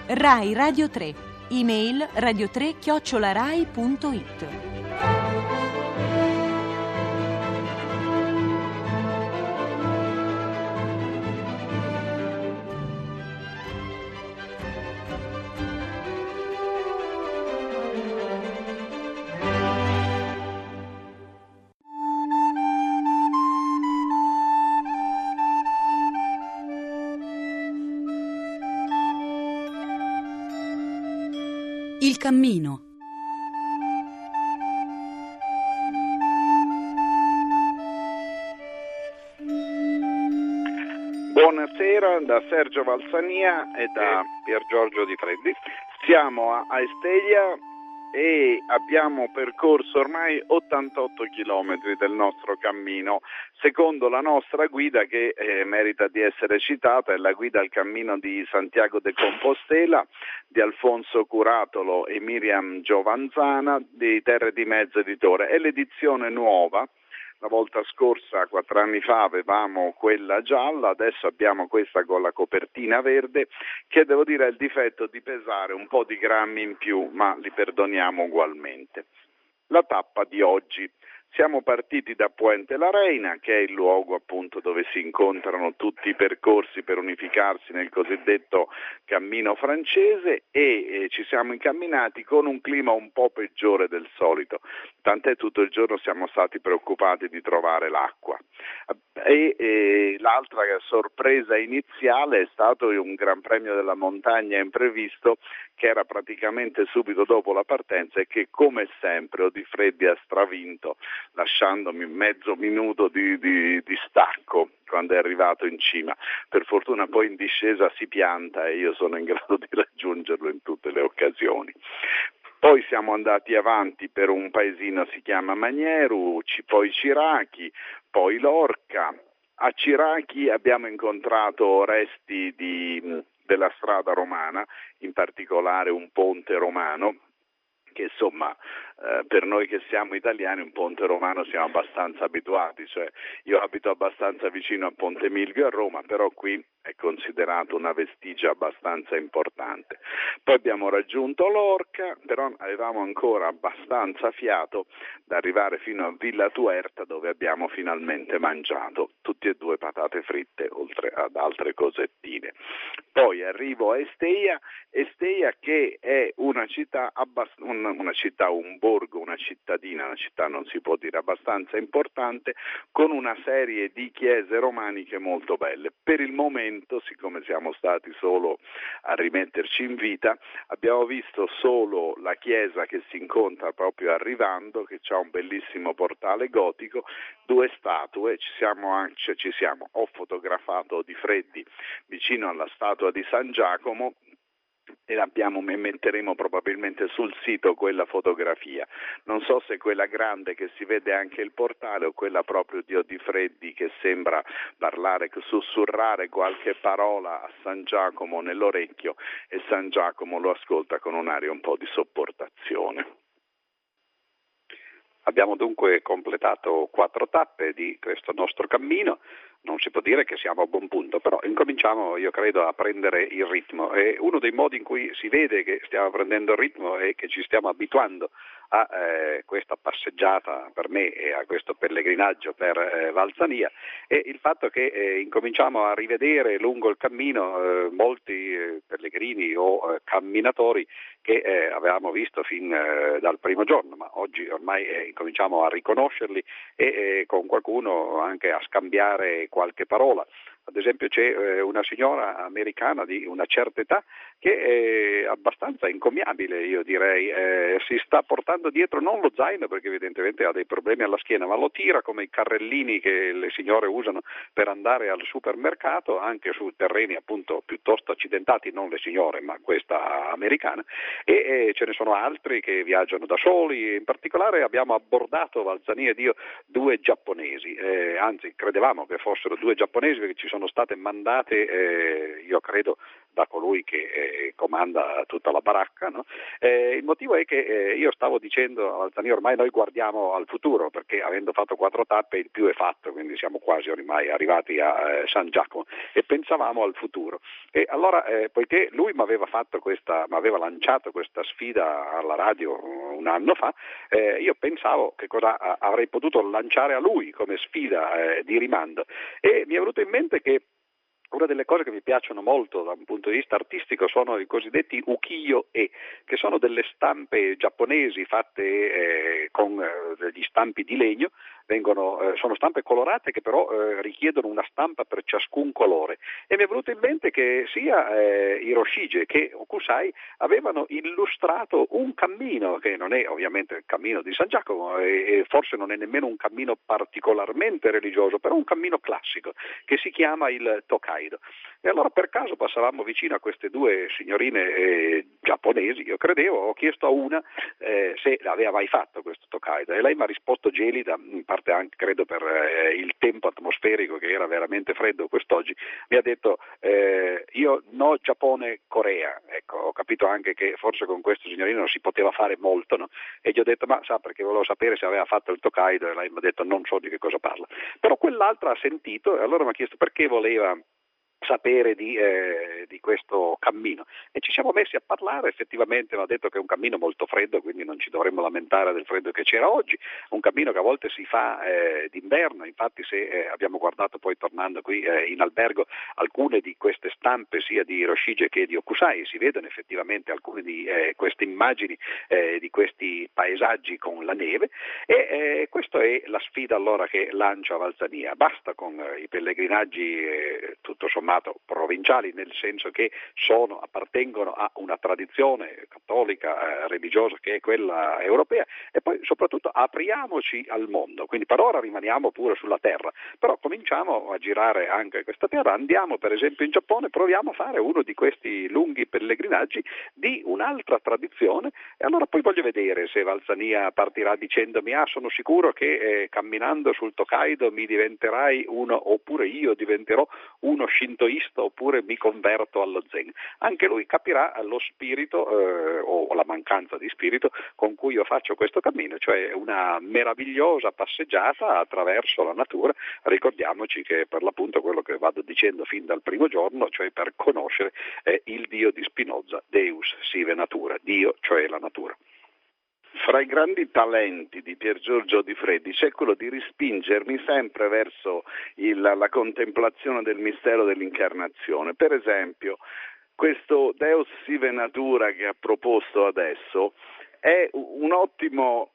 Rai Radio 3. Email radio3@rai.it. Il cammino. Buonasera da Sergio Valsania e da Pier Giorgio Di Freddi. Siamo a Esteglia e abbiamo percorso ormai 88 chilometri del nostro cammino, secondo la nostra guida che merita di essere citata, è la guida al cammino di Santiago de Compostela di Alfonso Curatolo e Miriam Giovanzana di Terre di Mezzo Editore. È l'edizione nuova. La volta scorsa, 4 anni fa, avevamo quella gialla, adesso abbiamo questa con la copertina verde, che devo dire ha il difetto di pesare un po' di grammi in più, ma li perdoniamo ugualmente. La tappa di oggi. Siamo partiti da Puente la Reina, che è il luogo appunto dove si incontrano tutti i percorsi per unificarsi nel cosiddetto cammino francese e ci siamo incamminati con un clima un po' peggiore del solito, tant'è tutto il giorno siamo stati preoccupati di trovare l'acqua. E l'altra sorpresa iniziale è stato un Gran Premio della Montagna imprevisto che era praticamente subito dopo la partenza e che come sempre Odifreddi ha stravinto, lasciandomi mezzo minuto di stacco quando è arrivato in cima. Per fortuna poi in discesa si pianta e io sono in grado di raggiungerlo in tutte le occasioni. Poi siamo andati avanti per un paesino, si chiama Magneru, poi Cirachi, poi Lorca. A Cirachi abbiamo incontrato resti della strada romana, in particolare un ponte romano, che insomma per noi che siamo italiani un ponte romano siamo abbastanza abituati, cioè io abito abbastanza vicino a Ponte Milvio a Roma, però qui è considerato una vestigia abbastanza importante. Poi abbiamo raggiunto Lorca, però avevamo ancora abbastanza fiato da arrivare fino a Villa Tuerta, dove abbiamo finalmente mangiato tutti e due patate fritte, oltre ad altre cosettine. Poi arrivo a Esteia che è una città, un borgo, una cittadina, una città non si può dire, abbastanza importante, con una serie di chiese romaniche molto belle. Per il momento, siccome siamo stati solo a rimetterci in vita, abbiamo visto solo la chiesa che si incontra proprio arrivando, che ha un bellissimo portale gotico, 2 statue, ho fotografato Odifreddi vicino alla statua di San Giacomo e metteremo probabilmente sul sito quella fotografia. Non so se quella grande che si vede anche il portale o quella proprio di Odifreddi che sembra sussurrare qualche parola a San Giacomo nell'orecchio e San Giacomo lo ascolta con un'aria un po' di sopportazione. Abbiamo dunque completato 4 tappe di questo nostro cammino. Non si può dire che siamo a buon punto, però incominciamo, io credo, a prendere il ritmo e uno dei modi in cui si vede che stiamo prendendo il ritmo e che ci stiamo abituando a questa passeggiata per me e a questo pellegrinaggio per Valsania è il fatto che incominciamo a rivedere lungo il cammino molti pellegrini o camminatori che avevamo visto fin dal primo giorno, ma oggi ormai incominciamo a riconoscerli e con qualcuno anche a scambiare qualche parola. Ad esempio c'è una signora americana di una certa età che è abbastanza incommiabile, io direi, si sta portando dietro non lo zaino perché evidentemente ha dei problemi alla schiena, ma lo tira come i carrellini che le signore usano per andare al supermercato, anche su terreni appunto piuttosto accidentati, non le signore ma questa americana, e ce ne sono altri che viaggiano da soli. In particolare abbiamo abbordato, Valsania ed io, 2 giapponesi, anzi credevamo che fossero 2 giapponesi perché ci sono state mandate, io credo, da colui che comanda tutta la baracca, no? Il motivo è che io stavo dicendo a Valsania, ormai noi guardiamo al futuro, perché avendo fatto 4 tappe il più è fatto, quindi siamo quasi ormai arrivati a San Giacomo, e pensavamo al futuro. E allora, poiché lui mi aveva lanciato questa sfida alla radio un anno fa, io pensavo che cosa avrei potuto lanciare a lui come sfida di rimando, e mi è venuto in mente che una delle cose che mi piacciono molto da un punto di vista artistico sono i cosiddetti ukiyo-e, che sono delle stampe giapponesi fatte con degli stampi di legno. Sono stampe colorate che però richiedono una stampa per ciascun colore, e mi è venuto in mente che sia Hiroshige che Hokusai avevano illustrato un cammino che non è ovviamente il cammino di San Giacomo, e forse non è nemmeno un cammino particolarmente religioso, però un cammino classico che si chiama il Tokaido. E allora per caso passavamo vicino a queste 2 signorine giapponesi, io credevo, ho chiesto a una se aveva mai fatto questo Tokaido, e lei mi ha risposto gelida, in parte anche credo per il tempo atmosferico che era veramente freddo quest'oggi. Mi ha detto io no, Giappone, Corea. Ecco, ho capito anche che forse con questo signorino non si poteva fare molto, no? E gli ho detto ma sa, perché volevo sapere se aveva fatto il Tokaido, e lei mi ha detto non so di che cosa parla. Però quell'altra ha sentito, e allora mi ha chiesto perché voleva sapere di questo cammino, e ci siamo messi a parlare. Effettivamente mi ha detto che è un cammino molto freddo, quindi non ci dovremmo lamentare del freddo che c'era oggi, un cammino che a volte si fa d'inverno. Infatti se abbiamo guardato poi tornando qui in albergo alcune di queste stampe sia di Hiroshige che di Hokusai, si vedono effettivamente alcune di queste immagini di questi paesaggi con la neve, e questa è la sfida allora che lancia Valsania. Basta con i pellegrinaggi tutto sommato provinciali, nel senso che appartengono a una tradizione cattolica religiosa che è quella europea, e poi soprattutto apriamoci al mondo. Quindi per ora rimaniamo pure sulla terra, però cominciamo a girare anche questa terra, andiamo per esempio in Giappone, proviamo a fare uno di questi lunghi pellegrinaggi di un'altra tradizione, e allora poi voglio vedere se Valsania partirà dicendomi sono sicuro che camminando sul Tokaido mi diventerai uno, oppure io diventerò uno shintoista, oppure mi converto allo zen. Anche lui capirà lo spirito o la mancanza di spirito con cui io faccio questo cammino, cioè una meravigliosa passeggiata attraverso la natura. Ricordiamoci che per l'appunto quello che vado dicendo fin dal primo giorno, cioè per conoscere il Dio di Spinoza, Deus sive natura, Dio cioè la natura. Fra i grandi talenti di Pier Giorgio Di Freddi c'è quello di rispingermi sempre verso la contemplazione del mistero dell'incarnazione. Per esempio, questo Deus sive natura che ha proposto adesso è un ottimo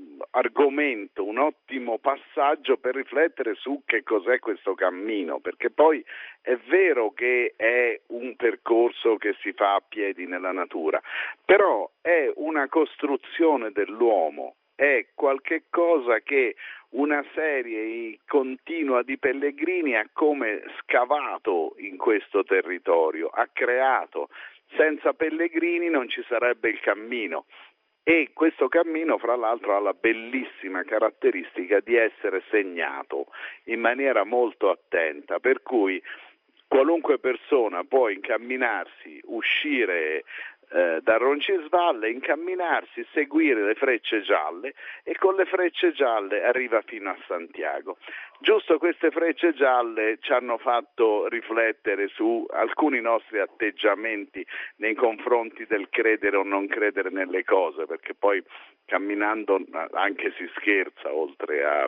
argomento, un ottimo passaggio per riflettere su che cos'è questo cammino, perché poi è vero che è un percorso che si fa a piedi nella natura, però è una costruzione dell'uomo, è qualche cosa che una serie continua di pellegrini ha come scavato in questo territorio, ha creato. Senza pellegrini non ci sarebbe il cammino. E questo cammino, fra l'altro, ha la bellissima caratteristica di essere segnato in maniera molto attenta, per cui qualunque persona può incamminarsi, uscire da Roncisvalle, incamminarsi, seguire le frecce gialle, e con le frecce gialle arriva fino a Santiago. Giusto queste frecce gialle ci hanno fatto riflettere su alcuni nostri atteggiamenti nei confronti del credere o non credere nelle cose, perché poi camminando anche si scherza, oltre a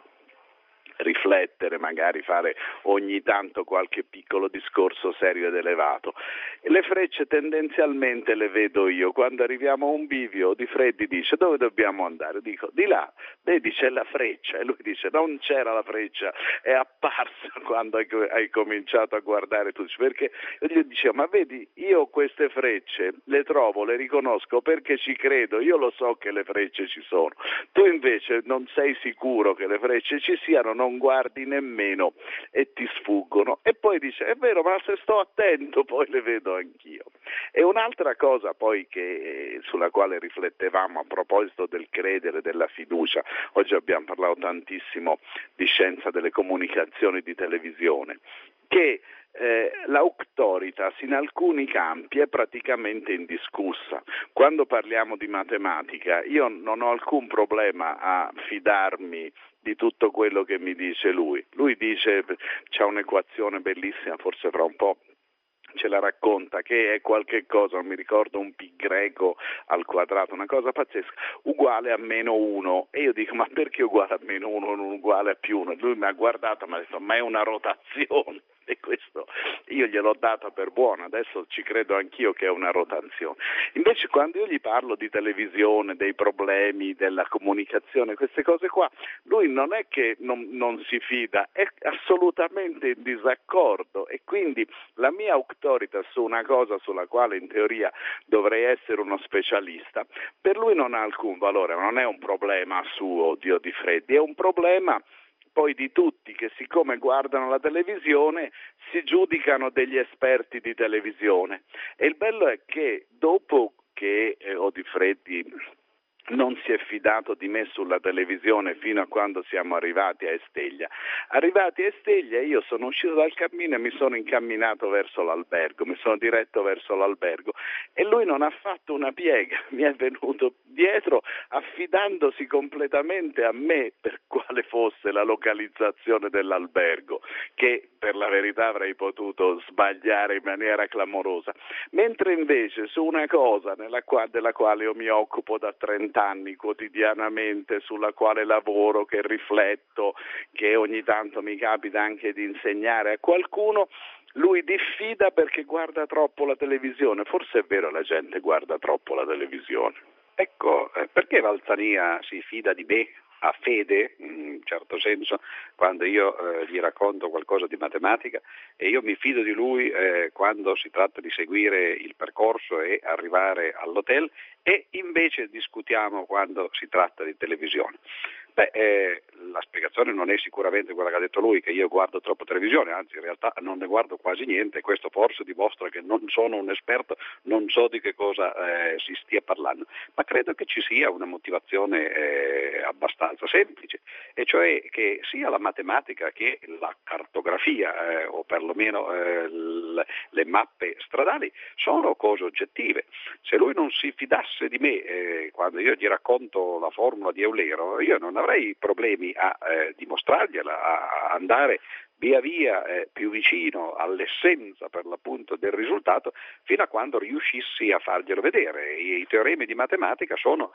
riflettere, magari fare ogni tanto qualche piccolo discorso serio ed elevato. E le frecce tendenzialmente le vedo io. Quando arriviamo a un bivio, Di Freddi dice: dove dobbiamo andare? Dico: di là, vedi c'è la freccia. E lui dice: non c'era la freccia, è apparsa quando hai cominciato a guardare tu. Perché io dicevo: ma vedi, io queste frecce le trovo, le riconosco perché ci credo, io lo so che le frecce ci sono. Tu invece non sei sicuro che le frecce ci siano, non guardi nemmeno e ti sfuggono. E poi dice: è vero, ma se sto attento poi le vedo anch'io. E un'altra cosa poi sulla quale riflettevamo a proposito del credere, della fiducia, oggi abbiamo parlato tantissimo di scienza delle comunicazioni, di televisione. che l'auctoritas in alcuni campi è praticamente indiscussa. Quando parliamo di matematica io non ho alcun problema a fidarmi di tutto quello che mi dice lui. Lui dice, c'è un'equazione bellissima, forse fra un po' ce la racconta, che è qualche cosa, non mi ricordo, un pi greco al quadrato, una cosa pazzesca, uguale a -1, e io dico, ma perché uguale a -1 non uguale a +1? Lui mi ha guardato e mi ha detto, ma è una rotazione, e questo io gliel'ho data per buona, adesso ci credo anch'io che è una rotazione. Invece quando io gli parlo di televisione, dei problemi, della comunicazione, queste cose qua, lui non è che non si fida, è assolutamente in disaccordo, e quindi la mia auctoritas su una cosa sulla quale in teoria dovrei essere uno specialista, per lui non ha alcun valore, non è un problema suo, Dio di Freddi, è un problema poi di tutti che, siccome guardano la televisione, si giudicano degli esperti di televisione. E il bello è che dopo che Odifreddi non si è fidato di me sulla televisione fino a quando siamo arrivati a Esteglia. Arrivati a Esteglia io sono uscito dal cammino e mi sono incamminato verso l'albergo, mi sono diretto verso l'albergo, e lui non ha fatto una piega, mi è venuto dietro affidandosi completamente a me per quale fosse la localizzazione dell'albergo, che per la verità avrei potuto sbagliare in maniera clamorosa, mentre invece su una cosa della quale io mi occupo da 30 anni quotidianamente, sulla quale lavoro, che rifletto, che ogni tanto mi capita anche di insegnare a qualcuno, lui diffida perché guarda troppo la televisione. Forse è vero, la gente guarda troppo la televisione. Ecco, perché Valsania si fida di me? A fede, in un certo senso, quando io gli racconto qualcosa di matematica, e io mi fido di lui quando si tratta di seguire il percorso e arrivare all'hotel, e invece discutiamo quando si tratta di televisione. La spiegazione non è sicuramente quella che ha detto lui, che io guardo troppo televisione, anzi in realtà non ne guardo quasi niente, e questo forse dimostra che non sono un esperto, non so di che cosa si stia parlando, ma credo che ci sia una motivazione abbastanza semplice, e cioè che sia la matematica che la cartografia o perlomeno le mappe stradali sono cose oggettive. Se lui non si fidasse di me quando io gli racconto la formula di Eulero, io non avrei problemi a dimostrargliela, a andare via via più vicino all'essenza per l'appunto del risultato, fino a quando riuscissi a farglielo vedere. I teoremi di matematica sono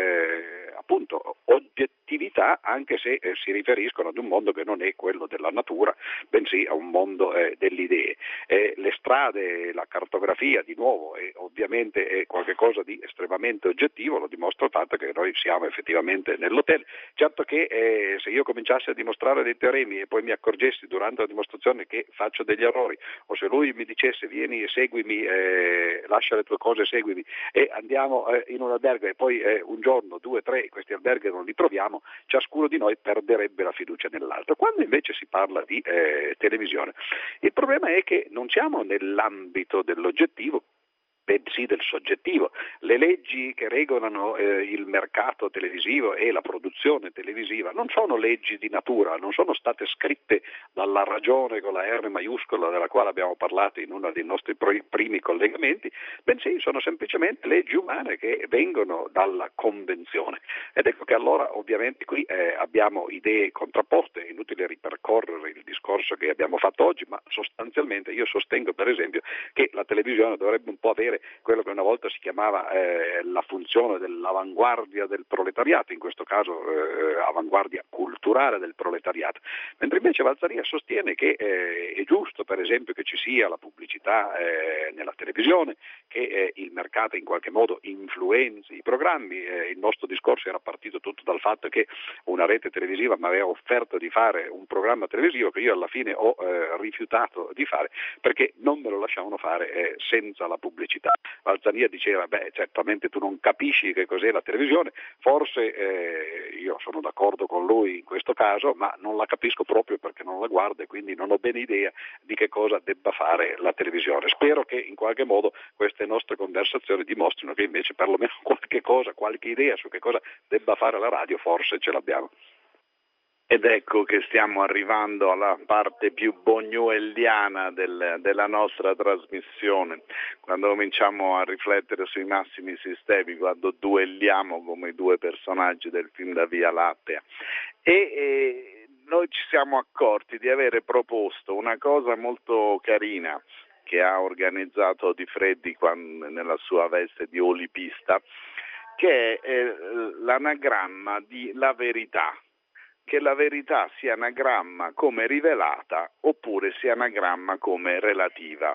appunto oggettività, anche se si riferiscono ad un mondo che non è quello della natura, bensì a un mondo delle idee. Le strade, la cartografia di nuovo è ovviamente qualcosa di estremamente oggettivo, lo dimostra il fatto che noi siamo effettivamente nell'hotel. Certo che se io cominciassi a dimostrare dei teoremi e poi mi accorgessi durante la dimostrazione che faccio degli errori, o se lui mi dicesse vieni e seguimi, lascia le tue cose e seguimi, e andiamo in un albergo, e poi un giorno, 2, 3, questi alberghi non li troviamo, ciascuno di noi perderebbe la fiducia nell'altro. Quando invece si parla di televisione, il problema è che non siamo nell'ambito dell'oggettivo, bensì del soggettivo. Le leggi che regolano il mercato televisivo e la produzione televisiva non sono leggi di natura, non sono state scritte dalla ragione con la R maiuscola della quale abbiamo parlato in uno dei nostri primi collegamenti, bensì sono semplicemente leggi umane che vengono dalla convenzione. Ed ecco che allora ovviamente qui abbiamo idee contrapposte, è inutile ripercorrere il discorso che abbiamo fatto oggi, ma sostanzialmente io sostengo per esempio che la televisione dovrebbe un po' avere quello che una volta si chiamava la funzione dell'avanguardia del proletariato, in questo caso avanguardia culturale del proletariato, mentre invece Valsania sostiene che è giusto per esempio che ci sia la pubblicità nella televisione, che il mercato in qualche modo influenzi i programmi. Il nostro discorso era partito tutto dal fatto che una rete televisiva mi aveva offerto di fare un programma televisivo che io alla fine ho rifiutato di fare perché non me lo lasciavano fare senza la pubblicità. Valsania diceva, certamente tu non capisci che cos'è la televisione, forse io sono d'accordo con lui in questo caso, ma non la capisco proprio perché non la guardo e quindi non ho bene idea di che cosa debba fare la televisione. Spero che in qualche modo queste nostre conversazioni dimostrino che invece perlomeno qualche cosa, qualche idea su che cosa debba fare la radio forse ce l'abbiamo. Ed ecco che stiamo arrivando alla parte più bognuelliana della nostra trasmissione, quando cominciamo a riflettere sui massimi sistemi, quando duelliamo come i due personaggi del film da Via Lattea. E noi ci siamo accorti di avere proposto una cosa molto carina che ha organizzato Di Freddi nella sua veste di olipista, che è l'anagramma di La Verità. Che la verità sia anagramma come rivelata oppure sia anagramma come relativa.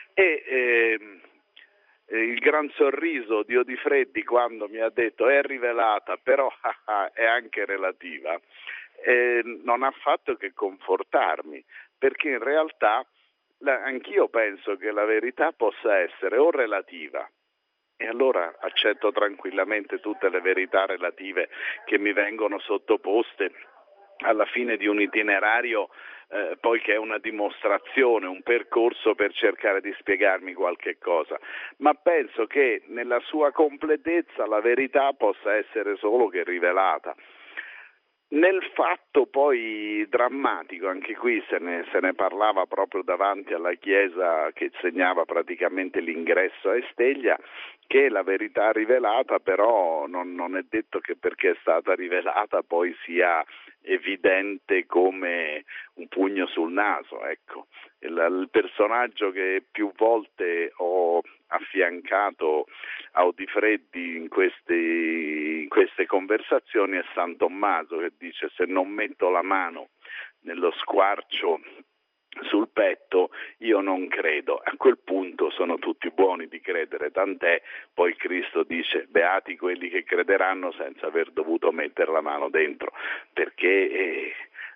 E il gran sorriso di Odifreddi quando mi ha detto è rivelata però è anche relativa, non ha fatto che confortarmi, perché in realtà anch'io penso che la verità possa essere o relativa, e allora accetto tranquillamente tutte le verità relative che mi vengono sottoposte alla fine di un itinerario, poi che è una dimostrazione, un percorso per cercare di spiegarmi qualche cosa, ma penso che nella sua completezza la verità possa essere solo che rivelata. Nel fatto poi drammatico, anche qui se ne parlava proprio davanti alla chiesa che segnava praticamente l'ingresso a Esteglia, che la verità rivelata però non è detto che perché è stata rivelata poi sia evidente come un pugno sul naso, ecco. Il personaggio che più volte ho affiancato a Odifreddi in queste conversazioni è San Tommaso, che dice: se non metto la mano nello squarcio sul petto io non credo. A quel punto sono tutti buoni di credere, tant'è poi Cristo dice: beati quelli che crederanno senza aver dovuto mettere la mano dentro, perché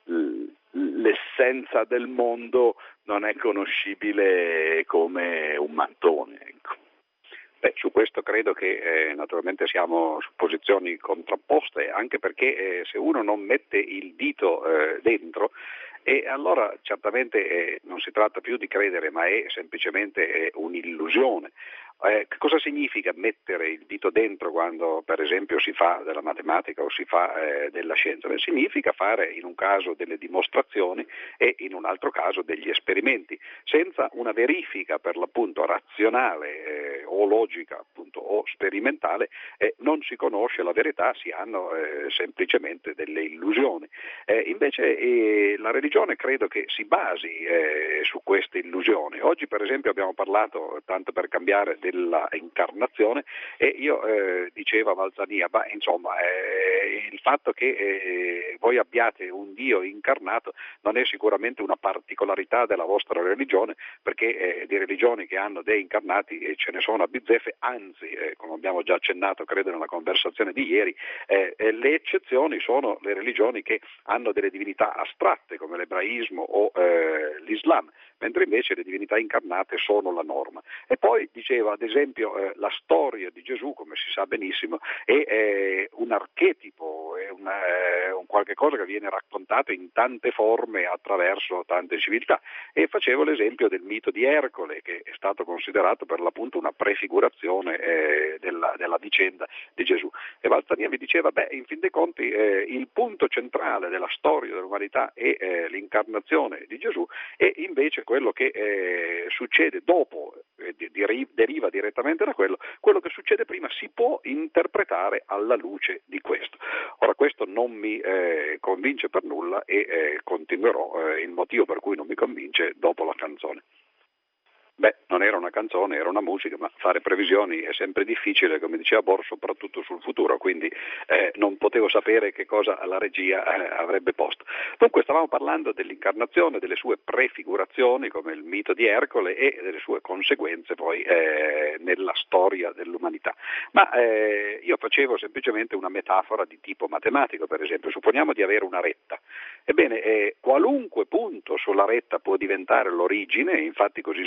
l'essenza del mondo non è conoscibile come un mattone, ecco. Beh, su questo credo che naturalmente siamo su posizioni contrapposte, anche perché se uno non mette il dito dentro, e allora certamente non si tratta più di credere, ma è semplicemente un'illusione. Che cosa significa mettere il dito dentro quando per esempio si fa della matematica o si fa della scienza? Beh, significa fare in un caso delle dimostrazioni e in un altro caso degli esperimenti, senza una verifica per l'appunto razionale o logica appunto o sperimentale non si conosce la verità, si hanno semplicemente delle illusioni. Invece la religione credo che si basi su queste illusioni. Oggi per esempio abbiamo parlato, tanto per cambiare, della incarnazione, e io dicevo a Valzania, il fatto che voi abbiate un Dio incarnato non è sicuramente una particolarità della vostra religione, perché di religioni che hanno dei incarnati ce ne sono a bizzeffe, anzi, come abbiamo già accennato credo nella conversazione di ieri, le eccezioni sono le religioni che hanno delle divinità astratte come l'ebraismo o l'Islam, mentre invece le divinità incarnate sono la norma. E poi diceva, ad esempio, la storia di Gesù, come si sa benissimo, è un archetipo, è un qualche cosa che viene raccontato in tante forme attraverso tante civiltà, e facevo l'esempio del mito di Ercole, che è stato considerato per l'appunto una prefigurazione della vicenda di Gesù. E Valzania mi diceva, in fin dei conti il punto centrale della storia dell'umanità è l'incarnazione di Gesù, e invece quello che succede dopo deriva direttamente da quello che succede prima si può interpretare alla luce di questo. Ora questo non mi convince per nulla, e continuerò il motivo per cui non mi convince dopo la canzone. Non era una canzone, era una musica, ma fare previsioni è sempre difficile, come diceva Bor, soprattutto sul futuro, quindi non potevo sapere che cosa la regia avrebbe posto. Dunque stavamo parlando dell'incarnazione, delle sue prefigurazioni, come il mito di Ercole, e delle sue conseguenze poi nella storia dell'umanità. Ma io facevo semplicemente una metafora di tipo matematico, per esempio. Supponiamo di avere una retta. Ebbene, qualunque punto sulla retta può diventare l'origine, infatti così si fa quando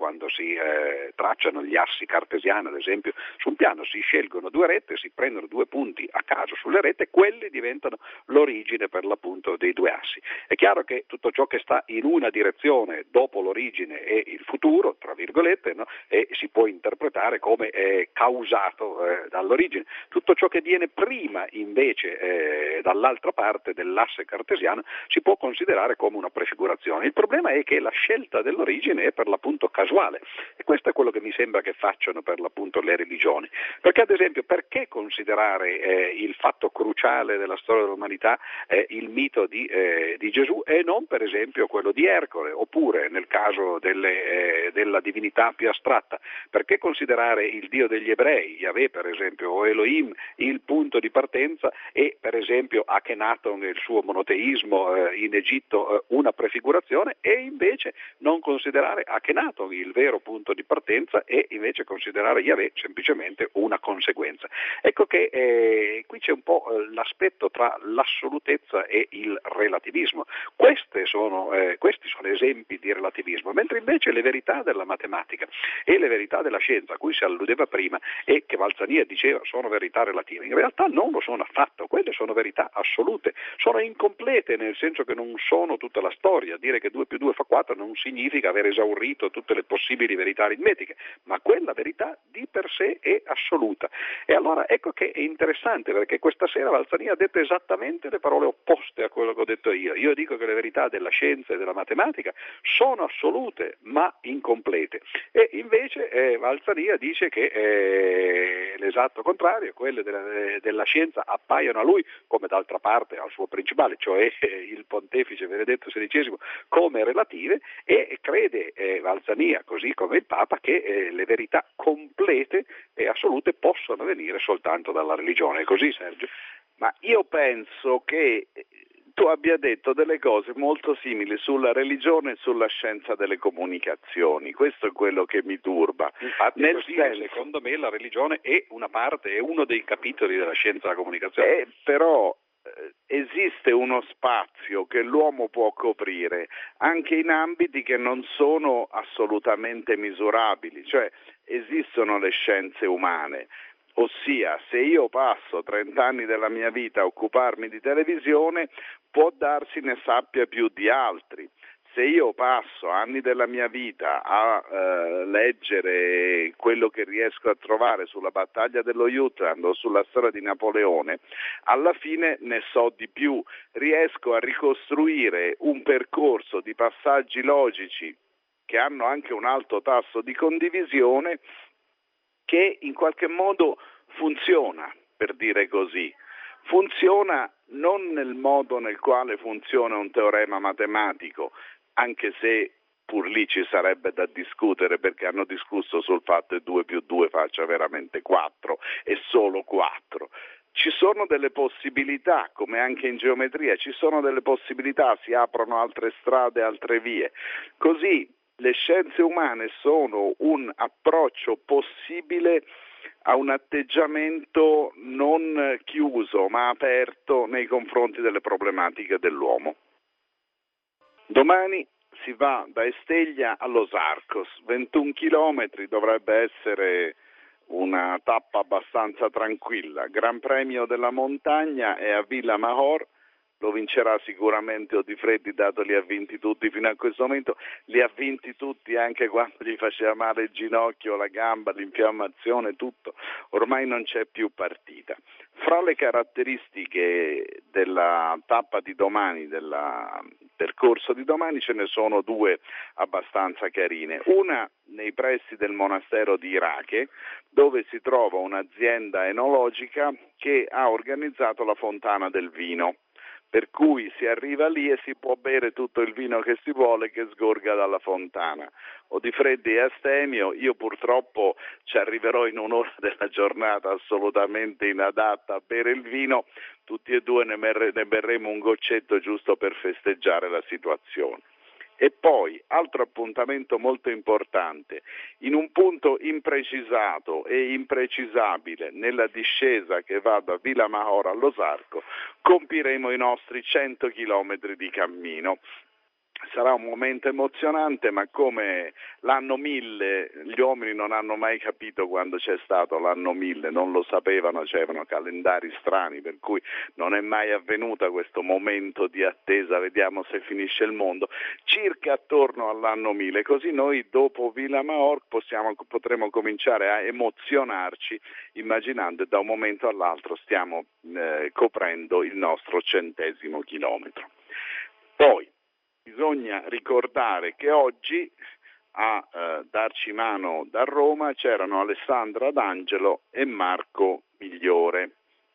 quando si tracciano gli assi cartesiani, ad esempio, su un piano si scelgono due rette, si prendono due punti a caso sulle rette, quelle diventano l'origine per l'appunto dei due assi. È chiaro che tutto ciò che sta in una direzione dopo l'origine e il futuro, tra virgolette, no? E si può interpretare come causato dall'origine. Tutto ciò che viene prima invece dall'altra parte dell'asse cartesiano si può considerare come una prefigurazione. Il problema è che la scelta dell'origine è per l'appunto casuale, e questo è quello che mi sembra che facciano per l'appunto le religioni. Perché ad esempio, perché considerare il fatto cruciale della storia dell'umanità il mito di Gesù e non per esempio quello di Ercole, oppure nel caso della divinità più astratta, perché considerare il Dio degli ebrei, Yahweh per esempio, o Elohim, il punto di partenza, e per esempio Akhenaton e il suo monoteismo in Egitto una prefigurazione, e invece non considerare Akhenaton il vero punto di partenza e invece considerare Yahweh semplicemente una conseguenza. Ecco che qui c'è un po' l'aspetto tra l'assolutezza e il relativismo. Questi sono esempi di relativismo, mentre invece le verità della matematica e le verità della scienza, a cui si alludeva prima e che Valsania diceva sono verità relative, in realtà non lo sono affatto, quelle sono verità assolute, sono incomplete nel senso che non sono tutta la storia. Dire che 2 più 2 fa 4 non significa aver esaurito tutte le possibili verità aritmetiche, ma quella verità di per sé è assoluta. E allora ecco che è interessante, perché questa sera Valsania ha detto esattamente le parole opposte a quello che ho detto io. Io dico che le verità della scienza e della matematica sono assolute ma incomplete, e invece Valsania dice che l'esatto contrario, quelle della scienza appaiono a lui, come d'altra parte al suo principale, cioè il pontefice Benedetto XVI, come relative, e crede Valsania, così come il Papa, che le verità complete e assolute possono venire soltanto dalla religione. È così, Sergio? Ma io penso che tu abbia detto delle cose molto simili sulla religione e sulla scienza delle comunicazioni. Questo è quello che mi turba. Infatti, secondo me la religione è una parte, è uno dei capitoli della scienza della comunicazione. Però esiste uno spazio che l'uomo può coprire anche in ambiti che non sono assolutamente misurabili, cioè esistono le scienze umane. Ossia, se io passo 30 anni della mia vita a occuparmi di televisione, può darsi ne sappia più di altri. Se io passo anni della mia vita a leggere quello che riesco a trovare sulla battaglia dello Jutland o sulla storia di Napoleone, alla fine ne so di più, riesco a ricostruire un percorso di passaggi logici che hanno anche un alto tasso di condivisione, che in qualche modo funziona, per dire così. Funziona non nel modo nel quale funziona un teorema matematico, anche se pur lì ci sarebbe da discutere, perché hanno discusso sul fatto che 2 più 2 faccia veramente 4 e solo 4. Ci sono delle possibilità, come anche in geometria, ci sono delle possibilità, si aprono altre strade, altre vie. Così le scienze umane sono un approccio possibile a un atteggiamento non chiuso ma aperto nei confronti delle problematiche dell'uomo. Domani si va da Esteglia a Los Arcos, 21 chilometri, dovrebbe essere una tappa abbastanza tranquilla. Gran premio della montagna è a Villa Mahor. Lo vincerà sicuramente Odifreddi, dato li ha vinti tutti fino a questo momento, li ha vinti tutti anche quando gli faceva male il ginocchio, la gamba, l'infiammazione, tutto, ormai non c'è più partita. Fra le caratteristiche della tappa di domani, del percorso di domani, ce ne sono due abbastanza carine. Una nei pressi del monastero di Irache, dove si trova un'azienda enologica che ha organizzato la fontana del vino, per cui si arriva lì e si può bere tutto il vino che si vuole, che sgorga dalla fontana. Odifreddi è astemio, io purtroppo ci arriverò in un'ora della giornata assolutamente inadatta a bere il vino, tutti e due ne berremo un goccetto giusto per festeggiare la situazione. E poi, altro appuntamento molto importante, in un punto imprecisato e imprecisabile nella discesa che va da Villa Mahor allo Sarco, compiremo i nostri 100 chilometri di cammino. sarà un momento emozionante, ma come l'anno 1000, gli uomini non hanno mai capito quando c'è stato l'anno 1000, non lo sapevano, c'erano calendari strani, per cui non è mai avvenuto questo momento di attesa, vediamo se finisce il mondo, circa attorno all'anno 1000, così noi dopo Villa Maor potremo cominciare a emozionarci immaginando che da un momento all'altro stiamo coprendo il nostro 100° chilometro. Poi bisogna ricordare che oggi a darci mano da Roma c'erano Alessandra D'Angelo e Marco Migliore,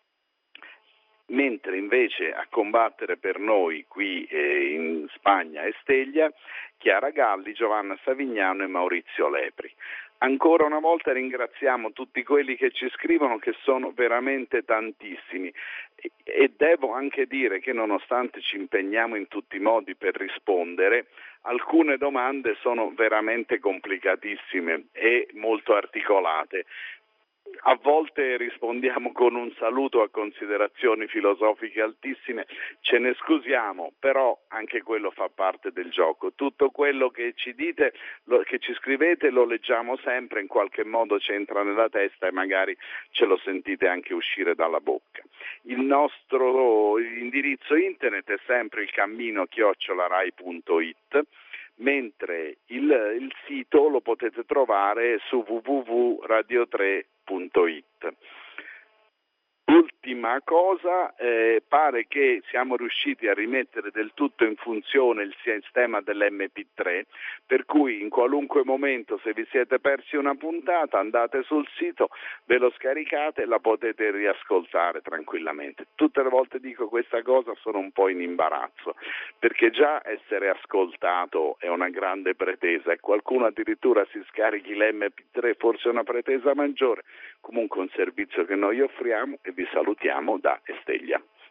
mentre invece a combattere per noi qui in Spagna e Steglia Chiara Galli, Giovanna Savignano e Maurizio Lepri. Ancora una volta ringraziamo tutti quelli che ci scrivono, che sono veramente tantissimi, e devo anche dire che nonostante ci impegniamo in tutti i modi per rispondere, alcune domande sono veramente complicatissime e molto articolate. A volte rispondiamo con un saluto a considerazioni filosofiche altissime, ce ne scusiamo, però anche quello fa parte del gioco. Tutto quello che ci dite, che ci scrivete, lo leggiamo sempre, in qualche modo ci entra nella testa e magari ce lo sentite anche uscire dalla bocca. Il nostro indirizzo internet è sempre ilcammino@rai.it, mentre il sito lo potete trovare su www.radio3.it. Ultima cosa, pare che siamo riusciti a rimettere del tutto in funzione il sistema dell'MP3, per cui in qualunque momento, se vi siete persi una puntata, andate sul sito, ve lo scaricate e la potete riascoltare tranquillamente. Tutte le volte dico questa cosa sono un po' in imbarazzo, perché già essere ascoltato è una grande pretesa e qualcuno addirittura si scarichi l'MP3, forse è una pretesa maggiore, comunque un servizio che noi offriamo, e vi salutiamo da Esteglia.